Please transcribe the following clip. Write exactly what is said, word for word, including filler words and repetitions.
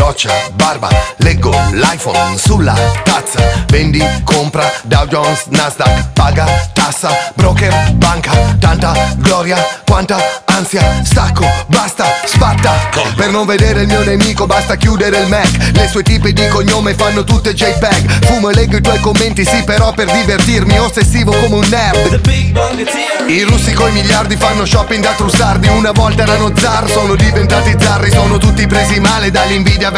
doccia, barba, leggo l'iPhone sulla tazza. Vendi, compra, Dow Jones, Nasdaq, paga, tassa, broker, banca, tanta gloria, quanta ansia, stacco, basta, spatta. Per non vedere il mio nemico basta chiudere il Mac. Le sue tipe di cognome fanno tutte JPEG. Fumo e leggo i tuoi commenti, sì, però per divertirmi, ossessivo come un nerd. I russi coi miliardi fanno shopping da trussardi. Una volta erano zar, sono diventati zarri. Sono tutti presi male dall'invidia